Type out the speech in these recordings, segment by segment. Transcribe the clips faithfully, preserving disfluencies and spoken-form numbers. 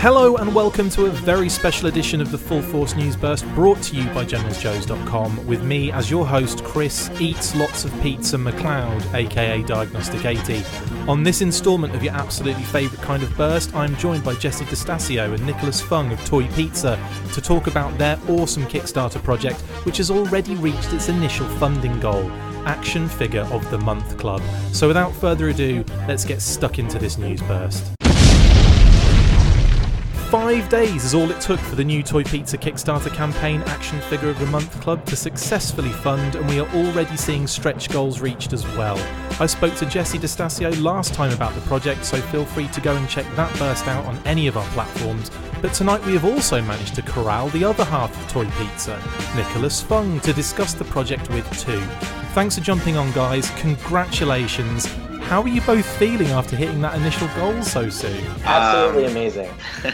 Hello and welcome to a very special edition of the Full Force News Burst, brought to you by generals joes dot com, with me as your host, Chris Eats Lots of Pizza McLeod, aka Diagnostic eighty. On this instalment of your absolutely favourite kind of burst, I'm joined by Jesse DeStasio and Nicholas Fung of Toy Pizza to talk about their awesome Kickstarter project, which has already reached its initial funding goal, Action Figure of the Month Club. So without further ado, let's get stuck into this news burst. Five days is all it took for the new Toy Pizza Kickstarter campaign Action Figure of the Month Club to successfully fund, and we are already seeing stretch goals reached as well. I spoke to Jesse DeStasio last time about the project, so feel free to go and check that burst out on any of our platforms. But tonight we have also managed to corral the other half of Toy Pizza, Nicholas Fung, to discuss the project with too. Thanks for jumping on, guys. Congratulations. How are you both feeling after hitting that initial goal so soon? Absolutely um, amazing.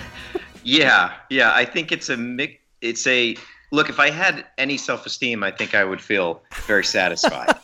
Yeah, yeah. I think it's a mix. It's a look. If I had any self-esteem, I think I would feel very satisfied.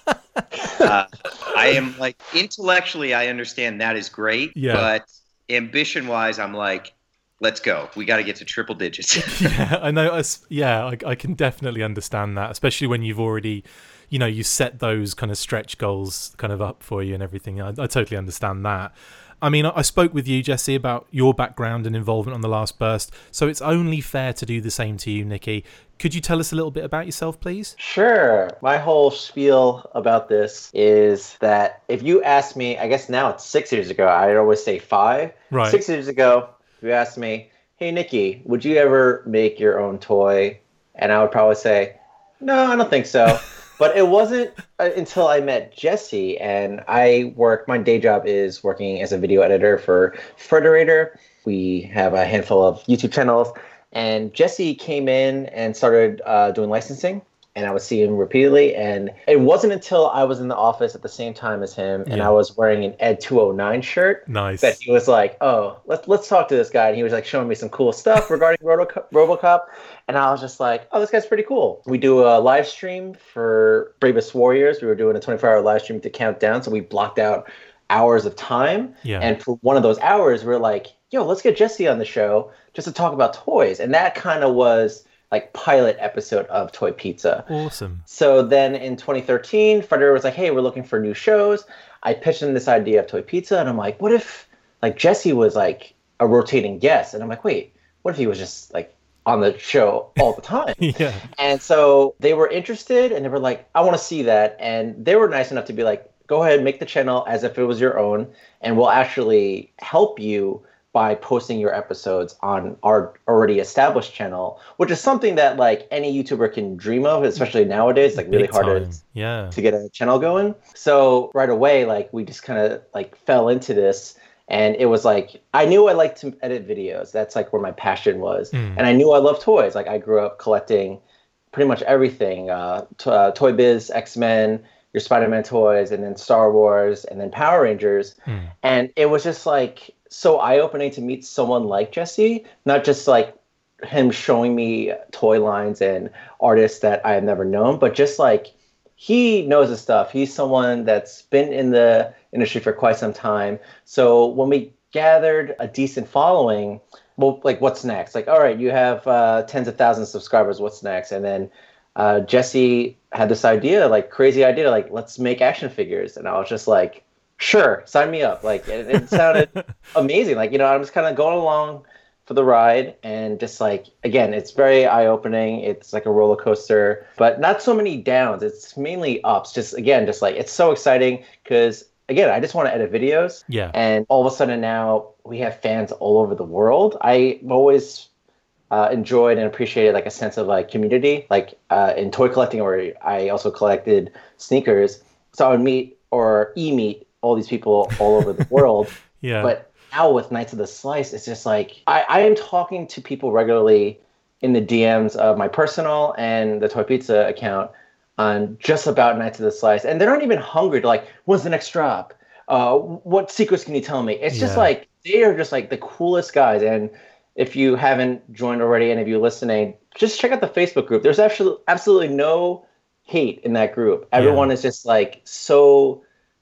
uh, I am like intellectually, I understand that is great, yeah. But ambition-wise, I'm like, let's go. We got to get to triple digits. yeah, I know. Yeah, I, I can definitely understand that, especially when you've already, you know, you set those kind of stretch goals kind of up for you and everything. I, I totally understand that. I mean, I spoke with you, Jesse, about your background and involvement on the last burst, so it's only fair to do the same to you, Nikki. Could you tell us a little bit about yourself, please? Sure. My whole spiel about this is that if you asked me, I guess now it's six years ago, I'd always say five. Right. Six years ago, if you asked me, hey, Nikki, would you ever make your own toy? And I would probably say, no, I don't think so. But it wasn't until I met Jesse, and I work, my day job is working as a video editor for Frederator. We have a handful of YouTube channels, and Jesse came in and started uh, doing licensing, and I would see him repeatedly. And it wasn't until I was in the office at the same time as him, and yeah. I was wearing an Ed two oh nine shirt, nice. that he was like, oh, let's let's talk to this guy. And he was like showing me some cool stuff regarding Robo- RoboCop. And I was just like, oh, this guy's pretty cool. We do a live stream for Bravest Warriors. We were doing a twenty-four hour live stream to count down. So we blocked out hours of time. Yeah. And for one of those hours, we we're like, yo, let's get Jesse on the show just to talk about toys. And that kind of was like pilot episode of Toy Pizza. Awesome. So then in twenty thirteen, Frederator was like, hey, we're looking for new shows. I pitched him this idea of Toy Pizza. And I'm like, what if like Jesse was like a rotating guest? And I'm like, wait, what if he was just like on the show all the time? yeah. And so they were interested, and they were like, I want to see that. And they were nice enough to be like, go ahead, make the channel as if it was your own, and we'll actually help you by posting your episodes on our already established channel, which is something that like any YouTuber can dream of, especially nowadays. Like really Big hard time. to, yeah. to get a channel going. So right away, like we just kind of like fell into this. And it was like, I knew I liked to edit videos. That's like where my passion was. Mm. And I knew I loved toys. Like I grew up collecting pretty much everything. Uh, to, uh, Toy Biz, X-Men, your Spider-Man toys, and then Star Wars, and then Power Rangers. Mm. And it was just like so eye-opening to meet someone like Jesse, not just like him showing me toy lines and artists that I have never known, but just like he knows his stuff. He's someone that's been in the industry for quite some time. So when we gathered a decent following, well, like what's next? Like, all right, you have uh, tens of thousands of subscribers. What's next? And then uh, Jesse had this idea, like crazy idea, like let's make action figures. And I was just like, sure, sign me up. Like it, it sounded amazing. Like, you know, I'm just kind of going along for the ride, and just like, again, it's very eye-opening. It's like a roller coaster, but not so many downs. It's mainly ups. Just again, just like it's so exciting because again, I just want to edit videos. Yeah. And all of a sudden now we have fans all over the world. I've always uh, enjoyed and appreciated like a sense of like community, like uh, in toy collecting, where I also collected sneakers. So I would meet or e-meet all these people all over the world. yeah. But now with Knights of the Slice, it's just like I, I am talking to people regularly in the D Ms of my personal and the Toy Pizza account on just about Knights of the Slice, and they're not even hungry to like, when's the next drop? Uh, what secrets can you tell me? It's just yeah. like they are just like the coolest guys. And if you haven't joined already, and if you're listening, just check out the Facebook group. There's actually absolutely no hate in that group. Everyone yeah. is just like so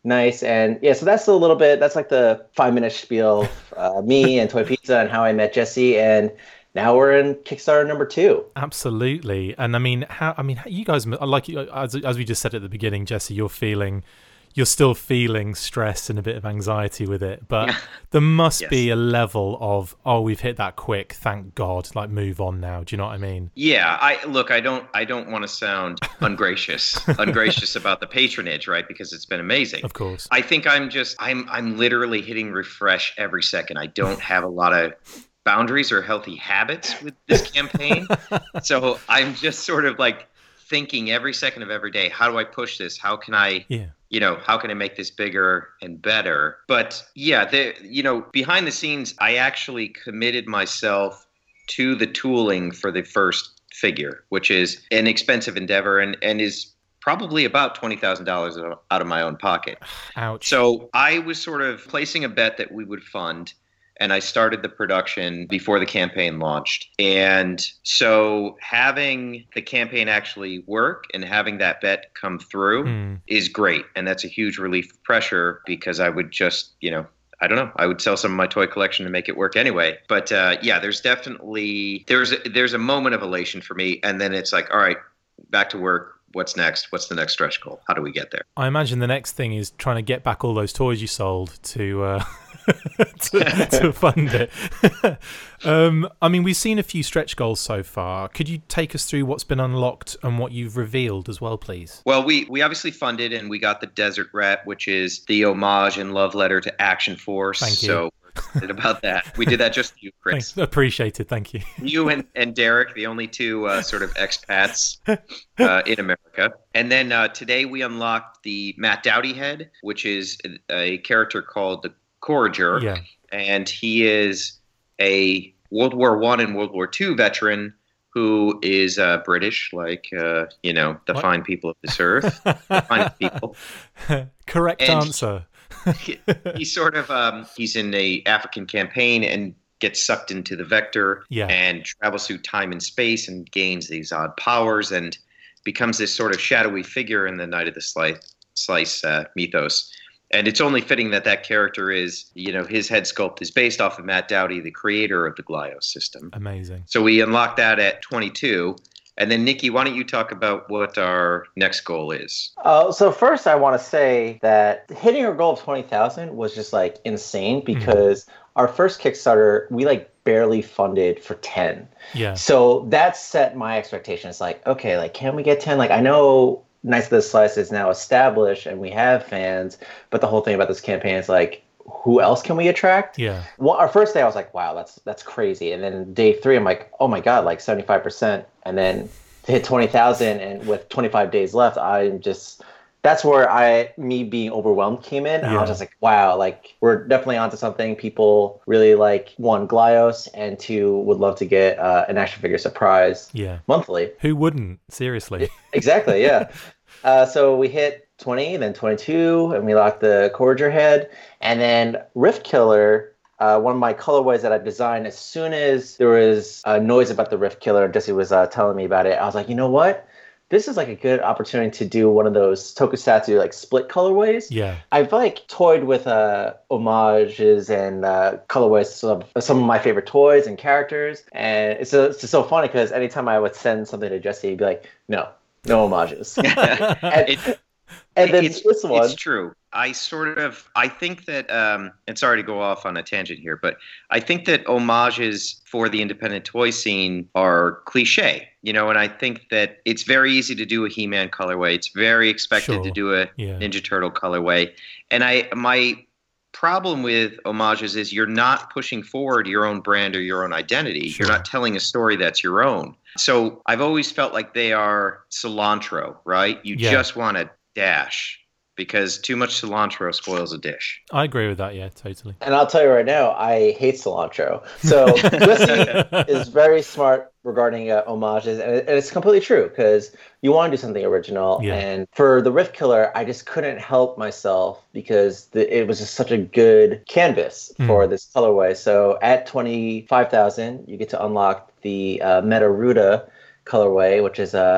Nice. And yeah, so that's a little bit, that's like the five minute spiel of uh, me and Toy Pizza and how I met Jesse. And now we're in Kickstarter number two. Absolutely. And I mean, how, I mean, you guys, like, as, as we just said at the beginning, Jesse, you're feeling, you're still feeling stress and a bit of anxiety with it, but yeah. there must yes. be a level of, oh, we've hit that quick, thank God, like move on now. Do you know what I mean? Yeah, I look, I don't I don't want to sound ungracious, ungracious about the patronage, right? Because it's been amazing. Of course. I think I'm just I'm I'm literally hitting refresh every second. I don't have a lot of boundaries or healthy habits with this campaign. So I'm just sort of like thinking every second of every day, how do I push this? How can I yeah. you know, how can I make this bigger and better? But yeah, the, you know, behind the scenes, I actually committed myself to the tooling for the first figure, which is an expensive endeavor and, and is probably about twenty thousand dollars out of my own pocket. Ouch. So I was sort of placing a bet that we would fund. And I started the production before the campaign launched. And so having the campaign actually work and having that bet come through mm. is great. And that's a huge relief of pressure because I would just, you know, I don't know, I would sell some of my toy collection to make it work anyway. But uh, yeah, there's definitely, there's a, there's a moment of elation for me. And then it's like, all right, back to work. What's next? What's the next stretch goal? How do we get there? I imagine the next thing is trying to get back all those toys you sold to uh, to, to fund it. um, I mean, we've seen a few stretch goals so far. Could you take us through what's been unlocked and what you've revealed as well, please? Well, we, we obviously funded and we got the Desert Rat, which is the homage and love letter to Action Force. Thank you. So excited about that. We did that just for you, Chris. Thanks. Appreciated. Thank you. You and, and Derek, the only two uh, sort of expats uh, in America. And then uh, today we unlocked the Matt Dowdy head, which is a, a character called the Courager. Yeah. And he is a World War One and World War Two veteran who is uh, British, like, uh, you know, the what? fine people of this earth. The fine people. Correct and answer. he, he's sort of um, he's in a African campaign and gets sucked into the Vector yeah. and travels through time and space and gains these odd powers and becomes this sort of shadowy figure in the Night of the Slice, slice uh, mythos. And it's only fitting that that character is, you know, his head sculpt is based off of Matt Dowdy, the creator of the Glyos system. Amazing. So we unlocked that at twenty-two. And then, Nikki, why don't you talk about what our next goal is? Uh, so first, I want to say that hitting our goal of twenty thousand was just like insane because mm-hmm. our first Kickstarter, we like barely funded for ten. Yeah. So that set my expectations. Like, okay, like, can we get ten? Like, I know Knights of the Slice is now established and we have fans, but the whole thing about this campaign is like, who else can we attract? Yeah. Well, our first day I was like, wow, that's that's crazy. And then day three, I'm like, oh my God, like seventy-five percent. And then to hit twenty thousand and with twenty-five days left, I'm just, that's where I, me being overwhelmed came in. Yeah. I was just like, wow, like we're definitely onto something. People really like, one, Glyos, and two, would love to get uh, an action figure surprise yeah. monthly. Who wouldn't? Seriously. Exactly, yeah. uh, so we hit twenty, then twenty-two, and we locked the Courager head. And then Rift Killer, uh, one of my colorways that I designed, as soon as there was a noise about the Rift Killer, Jesse was uh, telling me about it, I was like, you know what? This is like a good opportunity to do one of those tokusatsu like split colorways. Yeah. I've like toyed with uh, homages and uh, colorways of some of my favorite toys and characters. And it's, a, it's just so funny because anytime I would send something to Jesse, he'd be like, no, no homages. and, it, and then it's, this one. It's true. I sort of, I think that, um, and sorry to go off on a tangent here, but I think that homages for the independent toy scene are cliche, you know, and I think that it's very easy to do a He-Man colorway. It's very expected sure. to do a yeah. Ninja Turtle colorway. And I, my problem with homages is you're not pushing forward your own brand or your own identity. Sure. You're not telling a story that's your own. So I've always felt like they are cilantro, right? You yeah. just want to dash. Because too much cilantro spoils a dish. I agree with that, yeah, totally. And I'll tell you right now, I hate cilantro. So Jesse is very smart regarding uh, homages, and, it, and it's completely true, because you want to do something original. Yeah. And for the Rift Killer, I just couldn't help myself, because the, it was just such a good canvas mm. for this colorway. So at twenty-five thousand, you get to unlock the uh, Meta Ruda colorway, which is a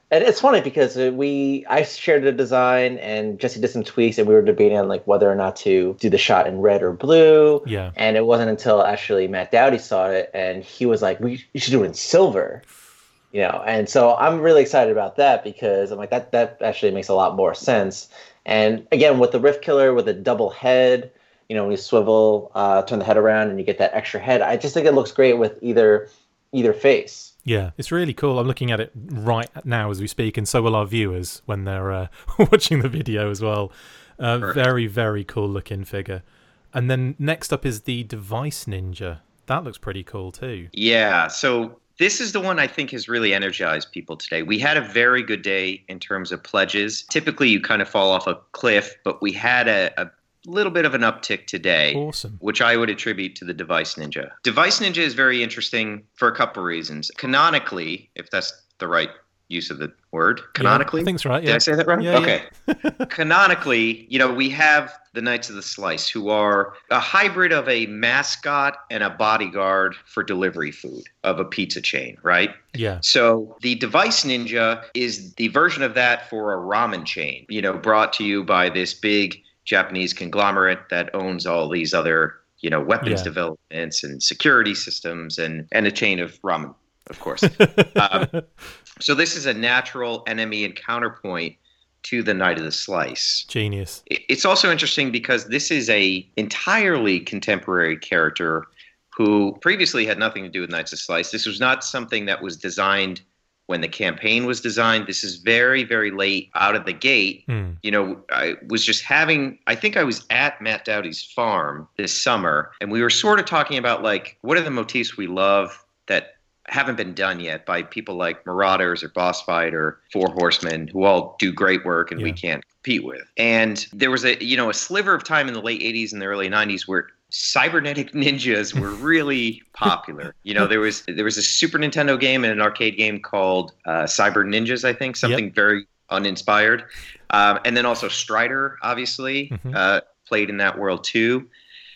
And it's funny because we, I shared the design and Jesse did some tweaks and we were debating on like whether or not to do the shot in red or blue. Yeah. And it wasn't until actually Matt Dowdy saw it and he was like, we you should do it in silver. You know, and so I'm really excited about that because I'm like, that, that actually makes a lot more sense. And again, with the Rift Killer, with a double head, you know, when you swivel, uh, turn the head around and you get that extra head, I just think it looks great with either either face. Yeah, it's really cool. I'm looking at it right now as we speak, and so will our viewers when they're uh, watching the video as well. Uh, very, very cool looking figure. And then next up is the Device Ninja. That looks pretty cool too. Yeah, so this is the one I think has really energized people today. We had a very good day in terms of pledges. Typically, you kind of fall off a cliff, but we had a, a little bit of an uptick today. Awesome. Which I would attribute to the Device Ninja. Device Ninja is very interesting for a couple reasons. Canonically, if that's the right use of the word, canonically? Yeah, I think that's right. Yeah. Did I say that right? Yeah, okay. Yeah. Canonically, you know, we have the Knights of the Slice, who are a hybrid of a mascot and a bodyguard for delivery food of a pizza chain, right? Yeah. So the Device Ninja is the version of that for a ramen chain, you know, brought to you by this big Japanese conglomerate that owns all these other, you know, weapons yeah. developments and security systems and, and a chain of ramen, of course. um, so this is a natural enemy and counterpoint to the Knight of the Slice. Genius. It's also interesting because this is a entirely contemporary character who previously had nothing to do with Knights of the Slice. This was not something that was designed when the campaign was designed. This is very, very late out of the gate. Mm. You know, I was just having, I think I was at Matt Dowdy's farm this summer, and we were sort of talking about, like, what are the motifs we love that haven't been done yet by people like Marauders or Boss Fight or Four Horsemen, who all do great work and yeah. we can't compete with. And there was a, you know, a sliver of time in the late eighties and the early nineties where cybernetic ninjas were really popular. You know, there was there was a Super Nintendo game and an arcade game called uh, Cyber Ninjas, I think, something yep. very uninspired. Um, and then also Strider, obviously, mm-hmm. uh, played in that world too.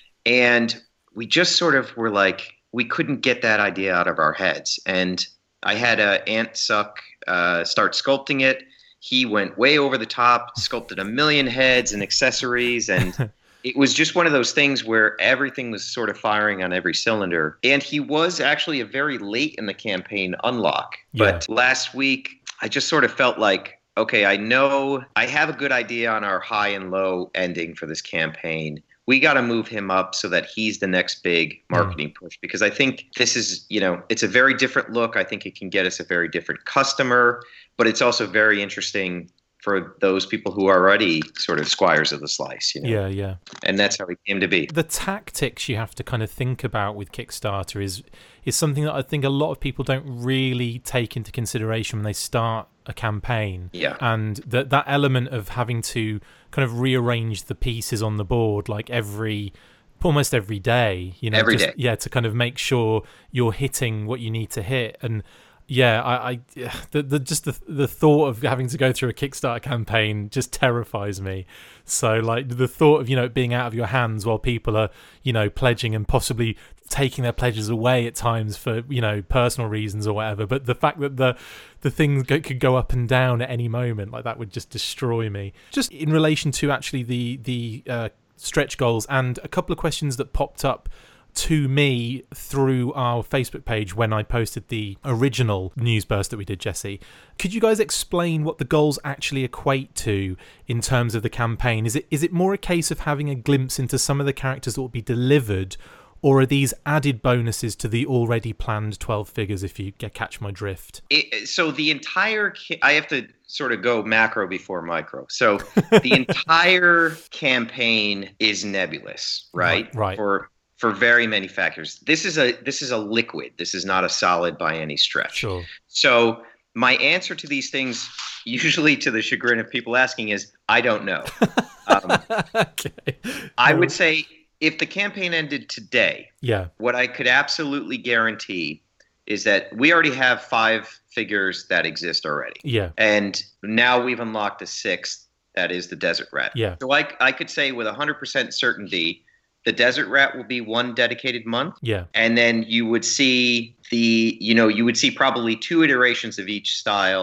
And we just sort of were like, we couldn't get that idea out of our heads. And I had uh, Ant Suck uh, start sculpting it. He went way over the top, sculpted a million heads and accessories, and it was just one of those things where everything was sort of firing on every cylinder. And he was actually a very late in the campaign unlock. Yeah. But last week, I just sort of felt like, okay, I know I have a good idea on our high and low ending for this campaign. We got to move him up so that he's the next big marketing mm. push, because I think this is, you know, it's a very different look. I think it can get us a very different customer, but it's also very interesting for those people who are already sort of squires of the slice, you know? Yeah, yeah. And that's how he came to be. The tactics you have to kind of think about with Kickstarter is is something that I think a lot of people don't really take into consideration when they start a campaign. Yeah. And that that element of having to kind of rearrange the pieces on the board like every almost every day, you know, every just, day. yeah, to kind of make sure you're hitting what you need to hit. And yeah, I, I the, the just the the thought of having to go through a Kickstarter campaign just terrifies me. So like the thought of, you know, being out of your hands while people are, you know, pledging and possibly taking their pledges away at times for, you know, personal reasons or whatever. But the fact that the the thing go, could go up and down at any moment, like that would just destroy me. Just in relation to actually the the uh, stretch goals and a couple of questions that popped up to me through our Facebook page when I posted the original news burst that we did, Jesse. Could you guys explain what the goals actually equate to in terms of the campaign? Is it is it more a case of having a glimpse into some of the characters that will be delivered, or are these added bonuses to the already planned twelve figures, if you get, catch my drift? It, so the entire... I have to sort of go macro before micro. So the entire campaign is nebulous, right? Right. right. For for very many factors. This is a this is a liquid. This is not a solid by any stretch. Sure. So my answer to these things, usually to the chagrin of people asking, is I don't know. Um, okay. I would say if the campaign ended today, yeah, what I could absolutely guarantee is that we already have five figures that exist already. Yeah. And now we've unlocked a sixth, that is the Desert Rat. Yeah. So I, I could say with one hundred percent certainty, the Desert Rat will be one dedicated month. Yeah. And then you would see the, you know, you would see probably two iterations of each style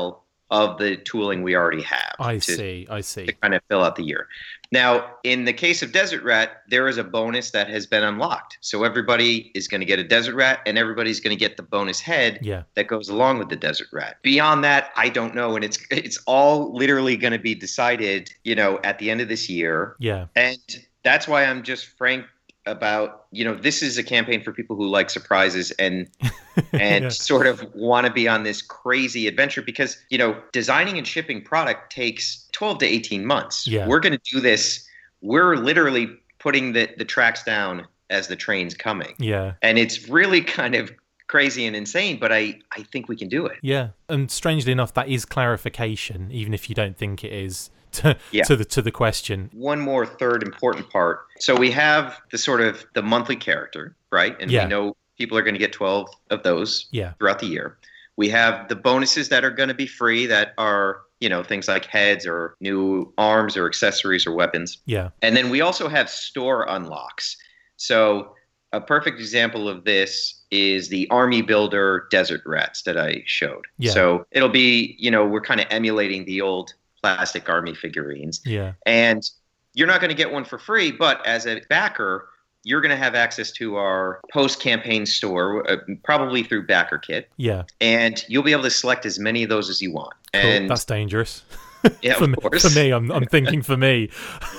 of the tooling we already have. I to, see, I see. To kind of fill out the year. Now, in the case of Desert Rat, there is a bonus that has been unlocked. So everybody is going to get a Desert Rat, and everybody's going to get the bonus head yeah. that goes along with the Desert Rat. Beyond that, I don't know, and it's it's all literally going to be decided, you know, at the end of this year. Yeah. And that's why I'm just frank about, you know, this is a campaign for people who like surprises and and yeah. sort of want to be on this crazy adventure, because, you know, designing and shipping product takes twelve to eighteen months. Yeah. We're going to do this. We're literally putting the, the tracks down as the train's coming. Yeah. And it's really kind of crazy and insane, but I, I think we can do it. Yeah. And strangely enough, that is clarification, even if you don't think it is. To, yeah. to the to the question. One more third important part. So we have the sort of the monthly character, right? And yeah. we know people are going to get twelve of those yeah. throughout the year. We have the bonuses that are going to be free that are, you know, things like heads or new arms or accessories or weapons. Yeah. And then we also have store unlocks. So a perfect example of this is the Army Builder Desert Rats that I showed. Yeah. So it'll be, you know, we're kind of emulating the old plastic army figurines. Yeah. And you're not going to get one for free, but as a backer, you're going to have access to our post-campaign store, uh, probably through BackerKit. Yeah. And you'll be able to select as many of those as you want. Cool. And that's dangerous. Yeah, for, of me, course. For me, I'm I'm thinking for me.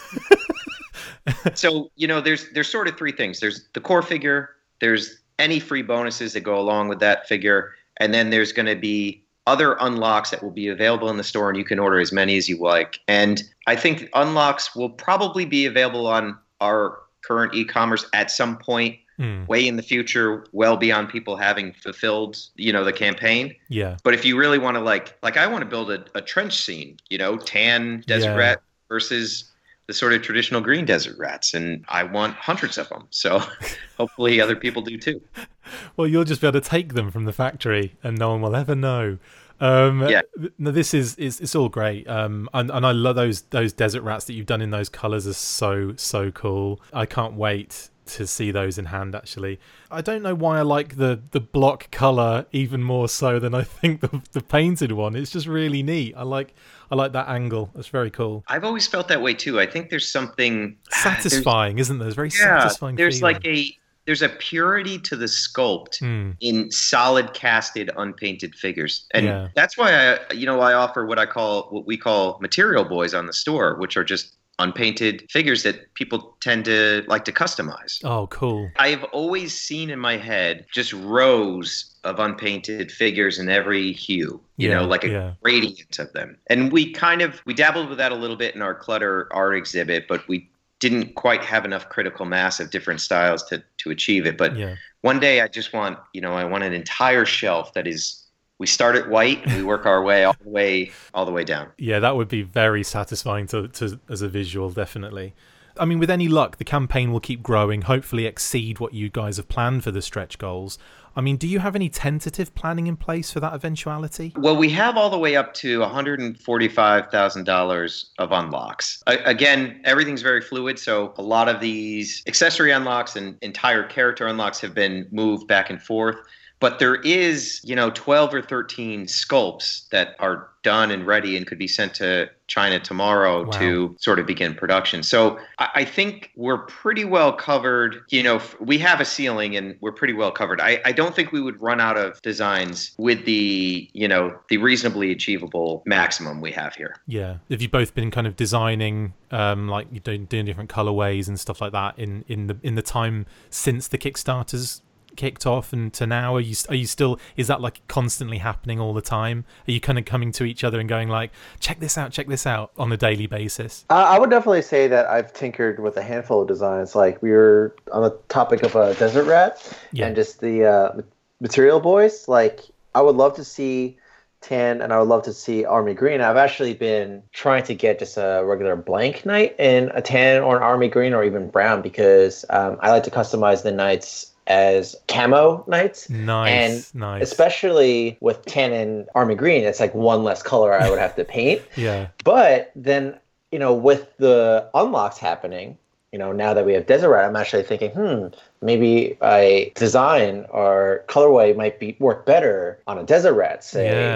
So, you know, there's there's sort of three things. There's the core figure, there's any free bonuses that go along with that figure, and then there's going to be other unlocks that will be available in the store, and you can order as many as you like. And I think unlocks will probably be available on our current e-commerce at some point, mm. way in the future, well beyond people having fulfilled, you know, the campaign. Yeah. But if you really want to, like, like I want to build a, a trench scene, you know, tan desert yeah. rat versus the sort of traditional green desert rats, and I want hundreds of them. So hopefully other people do too. Well, you'll just be able to take them from the factory and no one will ever know. Um, yeah. No, this is, is it's all great. Um, and, and I love those those desert rats that you've done in those colours are so, so cool. I can't wait to see those in hand, actually. I don't know why I like the, the block colour even more so than I think the, the painted one. It's just really neat. I like I like that angle. It's very cool. I've always felt that way too. I think there's something satisfying, isn't there? There's very yeah, satisfying There's feeling. like a there's a purity to the sculpt mm. in solid casted unpainted figures. And yeah. that's why I you know I offer what I call what we call material boys on the store, which are just unpainted figures that people tend to like to customize. Oh, cool. I've always seen in my head just rows of unpainted figures in every hue, you yeah, know, like a yeah. gradient of them. And we kind of, we dabbled with that a little bit in our clutter art exhibit, but we didn't quite have enough critical mass of different styles to, to achieve it. But yeah. one day I just want, you know, I want an entire shelf that is, we start at white and we work our way all the way all the way down. Yeah, that would be very satisfying to, to as a visual, definitely. I mean, with any luck, the campaign will keep growing, hopefully exceed what you guys have planned for the stretch goals. I mean, do you have any tentative planning in place for that eventuality? Well, we have all the way up to one hundred forty-five thousand dollars of unlocks. A- again, everything's very fluid, so a lot of these accessory unlocks and entire character unlocks have been moved back and forth. But there is, you know, twelve or thirteen sculpts that are done and ready and could be sent to China tomorrow wow. to sort of begin production. So I, I think we're pretty well covered. You know, we have a ceiling and we're pretty well covered. I, I don't think we would run out of designs with the, you know, the reasonably achievable maximum we have here. Yeah. Have you both been kind of designing, um, like you're doing, doing different colorways and stuff like that in, in the in the time since the Kickstarters kicked off and to now? Are you are you still, is that like constantly happening all the time? Are you kind of coming to each other and going like, check this out, check this out on a daily basis? Uh, I would definitely say that I've tinkered with a handful of designs. Like we were on the topic of a desert rat yeah. and just the uh, material boys. Like I would love to see tan and I would love to see army green. I've actually been trying to get just a regular blank knight in a tan or an army green or even brown because um, I like to customize the knights as camo knights. Nice, and nice. Especially with tan and army green, it's like one less color I would have to paint. Yeah. But then, you know, with the unlocks happening, you know, now that we have Desert Rat, I'm actually thinking, hmm, maybe a design or colorway might be work better on a Desert Rat, say. Yeah.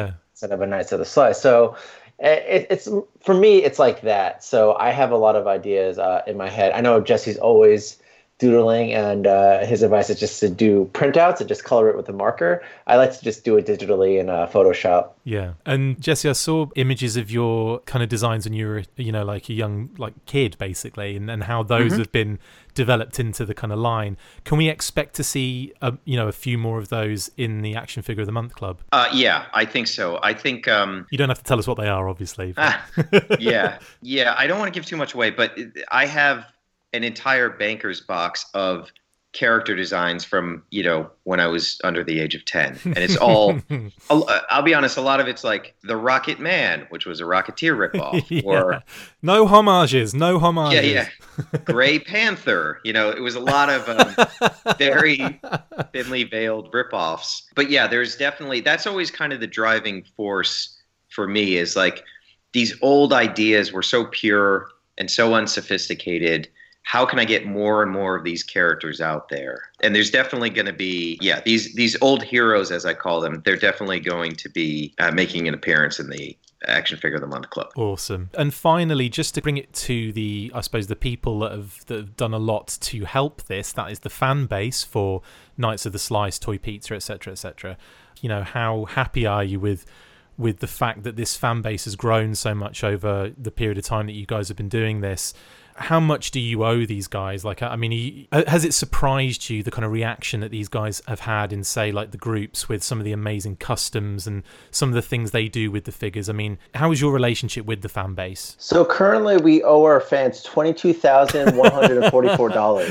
instead of a Knights of the Slice. So it, it's for me, it's like that. So I have a lot of ideas uh, in my head. I know Jesse's always doodling, and uh, his advice is just to do printouts and just color it with a marker. I like to just do it digitally in uh, Photoshop. Yeah. And Jesse, I saw images of your kind of designs when you were, you know, like a young like kid, basically, and, and how those mm-hmm. have been developed into the kind of line. Can we expect to see, a, you know, a few more of those in the Action Figure of the Month Club? Uh, yeah, I think so. I think... Um, you don't have to tell us what they are, obviously. yeah. Yeah, I don't want to give too much away, but I have an entire banker's box of character designs from, you know, when I was under the age of ten. And it's all, I'll, I'll be honest, a lot of it's like The Rocket Man, which was a Rocketeer ripoff. yeah. Or no homages, no homages. Yeah, yeah. Gray Panther. You know, it was a lot of um, very thinly veiled ripoffs. But yeah, there's definitely, that's always kind of the driving force for me, is like these old ideas were so pure and so unsophisticated. How can I get more and more of these characters out there? And there's definitely going to be, yeah, these these old heroes, as I call them, they're definitely going to be uh, making an appearance in the Action Figure of the Month Club. Awesome. And finally, just to bring it to the, I suppose, the people that have, that have done a lot to help this, that is the fan base for Knights of the Slice, Toy Pizza, et cetera, et cetera. You know, how happy are you with with the fact that this fan base has grown so much over the period of time that you guys have been doing this? How much do you owe these guys? Like, I mean, has it surprised you, the kind of reaction that these guys have had in, say, like the groups with some of the amazing customs and some of the things they do with the figures? I mean, how is your relationship with the fan base? So currently we owe our fans twenty-two thousand one hundred forty-four dollars.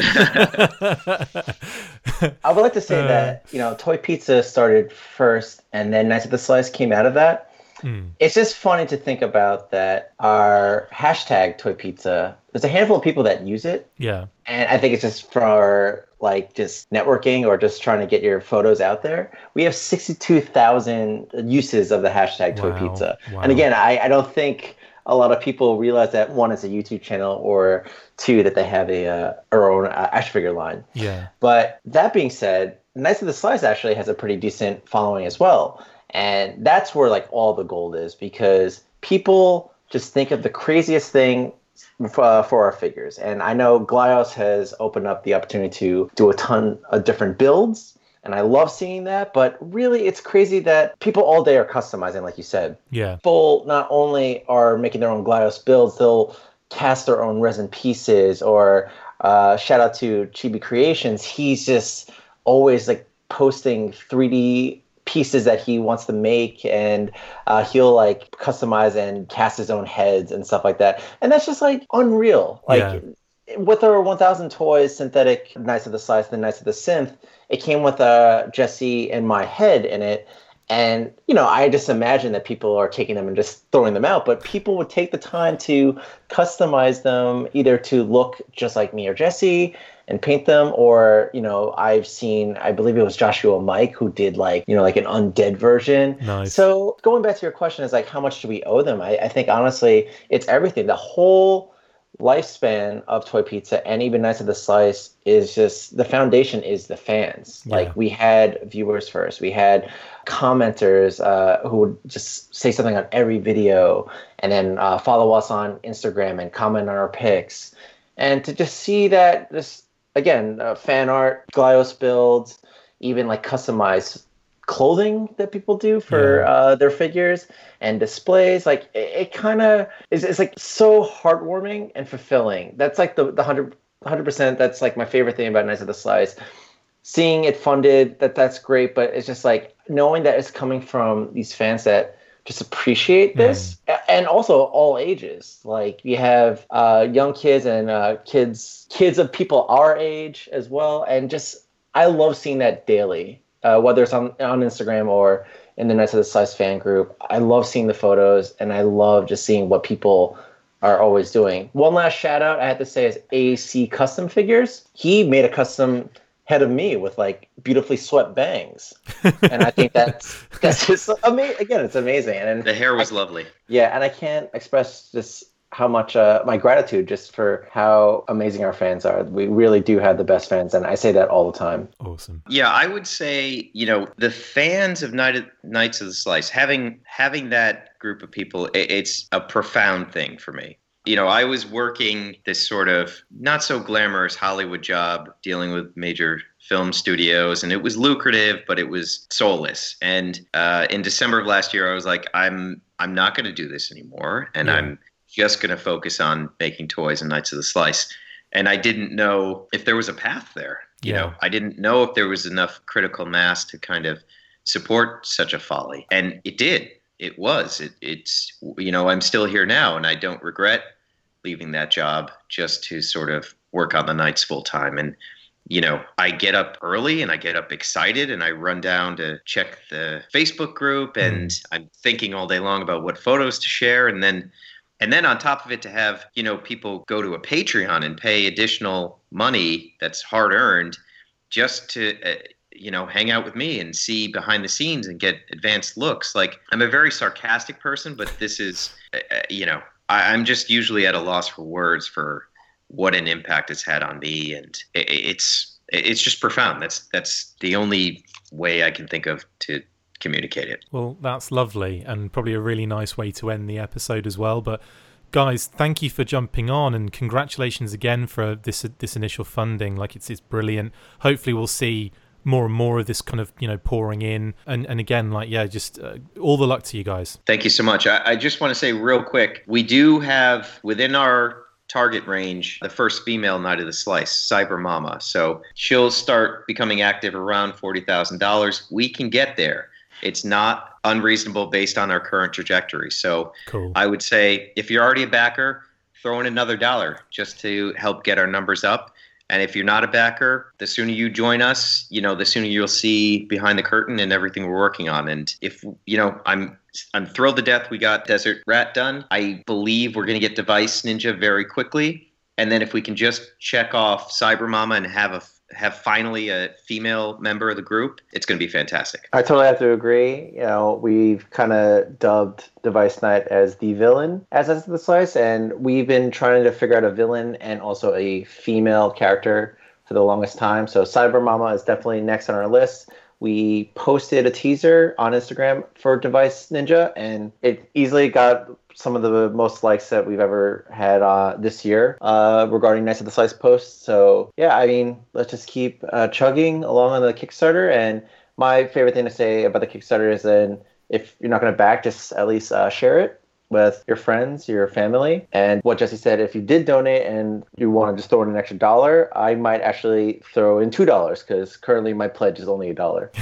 I would like to say uh, that, you know, Toy Pizza started first and then Knights of the Slice came out of that. Mm. It's just funny to think about that our hashtag Toy Pizza, there's a handful of people that use it. Yeah. And I think it's just for like just networking or just trying to get your photos out there. We have sixty-two thousand uses of the hashtag Toy wow. Pizza. Wow. And again, I, I don't think a lot of people realize that, one, it's a YouTube channel, or two, that they have a uh, our own uh, action figure line. Yeah. But that being said, Knights of the Slice actually has a pretty decent following as well. And that's where like all the gold is, because people just think of the craziest thing uh, for our figures. And I know Glyos has opened up the opportunity to do a ton of different builds, and I love seeing that. But really, it's crazy that people all day are customizing, like you said. Yeah. People not only are making their own Glyos builds, they'll cast their own resin pieces, or uh, shout out to Chibi Creations. He's just always like posting three D pieces that he wants to make, and uh, he'll like customize and cast his own heads and stuff like that. And that's just like unreal. Like yeah. with our one thousand toys synthetic Knights of the Slice, the Knights of the Synth, it came with uh, Jesse and my head in it. And, you know, I just imagine that people are taking them and just throwing them out, but people would take the time to customize them, either to look just like me or Jesse and paint them, or, you know, I've seen, I believe it was Joshua Mike who did like, you know, like an undead version. Nice. So going back to your question is like, how much do we owe them? I, I think honestly, it's everything. The whole lifespan of Toy Pizza and even Knights of the Slice is just, the foundation is the fans. Yeah. Like we had viewers first. We had commenters uh, who would just say something on every video, and then uh, follow us on Instagram and comment on our pics. And to just see that this, again, uh, fan art, Glyos builds, even like customized clothing that people do for yeah. uh, their figures and displays, like it, it kind of is, it's like so heartwarming and fulfilling. That's like the the hundred hundred percent. That's like my favorite thing about Knights of the Slice. Seeing it funded, that that's great, but it's just like knowing that it's coming from these fans that just appreciate this, mm. and also all ages. Like you have uh, young kids and uh, kids, kids of people our age as well, and just I love seeing that daily. Uh, whether it's on, on Instagram or in the Knights of the Slice fan group, I love seeing the photos, and I love just seeing what people are always doing. One last shout out I have to say is A C Custom Figures. He made a custom head of me with like beautifully swept bangs, and I think that's that's just amazing. Again, it's amazing, and the hair was I, lovely. Yeah, and I can't express just how much uh, my gratitude just for how amazing our fans are. We really do have the best fans, and I say that all the time. Awesome. Yeah, I would say, you know, the fans of Night of, Knights of the Slice, having having that group of people, it, it's a profound thing for me. You know, I was working this sort of not so glamorous Hollywood job dealing with major film studios, and it was lucrative, but it was soulless. And uh, in December of last year, I was like, I'm I'm not going to do this anymore, and yeah. I'm just going to focus on making toys and Knights of the Slice. And I didn't know if there was a path there. You yeah. know, I didn't know if there was enough critical mass to kind of support such a folly, and it did. It was. It, it's, you know, I'm still here now, and I don't regret leaving that job just to sort of work on the Knights full time. And, you know, I get up early and I get up excited and I run down to check the Facebook group, and mm. I'm thinking all day long about what photos to share. And then, and then on top of it, to have, you know, people go to a Patreon and pay additional money that's hard earned just to, uh, you know, hang out with me and see behind the scenes and get advanced looks. Like, I'm a very sarcastic person, but this is, uh, you know, I, I'm just usually at a loss for words for what an impact it's had on me. And it, it's, it's just profound. That's, that's the only way I can think of to communicate it. Well, that's lovely, and probably a really nice way to end the episode as well. But guys, thank you for jumping on, and congratulations again for this, this initial funding. Like, it's, it's brilliant. Hopefully we'll see more and more of this kind of, you know, pouring in. And, and again, like, yeah, just uh, all the luck to you guys. Thank you so much. I, I just want to say real quick, we do have within our target range the first female Knight of the Slice, Cyber Mama. So she'll start becoming active around forty thousand dollars. We can get there. It's not unreasonable based on our current trajectory. So cool. I would say if you're already a backer, throw in another dollar just to help get our numbers up. And if you're not a backer, the sooner you join us, you know, the sooner you'll see behind the curtain and everything we're working on. And if, you know, I'm I'm thrilled to death we got Desert Rat done. I believe we're going to get Device Ninja very quickly. And then if we can just check off Cyber Mama and have a have finally a female member of the group, it's going to be fantastic. I totally have to agree. You know, we've kind of dubbed Device Knight as the villain as Knights of the Slice, and we've been trying to figure out a villain and also a female character for the longest time. So Cyber Mama is definitely next on our list. We posted a teaser on Instagram for Device Ninja, and it easily got some of the most likes that we've ever had uh, this year uh, regarding Knights of the Slice posts. So, yeah, I mean, let's just keep uh, chugging along on the Kickstarter. And my favorite thing to say about the Kickstarter is that if you're not going to back, just at least uh, share it with your friends, your family. And what Jesse said, if you did donate and you want to just throw in an extra dollar, I might actually throw in two dollars, because currently my pledge is only a dollar.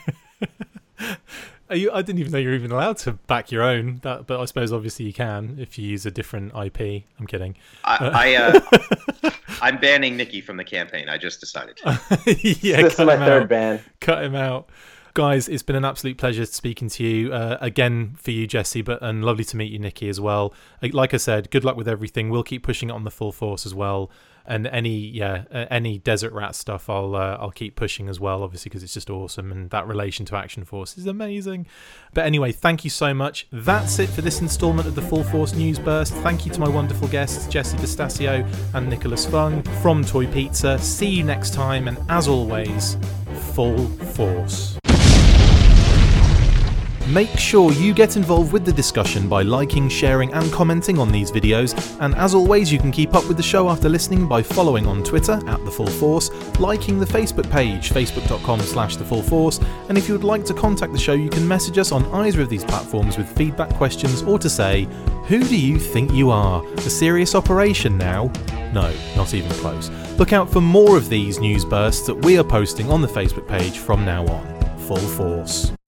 Are you, I didn't even know you're even allowed to back your own, that, but I suppose obviously you can if you use a different I P. I'm kidding. I, I, uh, I'm banning Nikki from the campaign. I just decided. yeah, this is my third ban. Cut him out. Guys, it's been an absolute pleasure speaking to you uh, again for you, Jesse, but and lovely to meet you, Nikki, as well. Like I said, good luck with everything. We'll keep pushing it on the full force as well. And any yeah uh, any Desert Rat stuff, I'll uh, I'll keep pushing as well, obviously, because it's just awesome, and that relation to Action Force is amazing. But anyway, thank you so much. That's it for this instalment of the Full Force News Burst. Thank you to my wonderful guests, Jesse D'Stasio and Nicholas Fung from Toy Pizza. See you next time, and as always, Full Force. Make sure you get involved with the discussion by liking, sharing and commenting on these videos, and as always you can keep up with the show after listening by following on Twitter at The Full Force, liking the Facebook page facebook.com slash The Full Force, and if you would like to contact the show you can message us on either of these platforms with feedback, questions, or to say, who do you think you are? A serious operation now? No, not even close. Look out for more of these news bursts that we are posting on the Facebook page from now on. Full Force.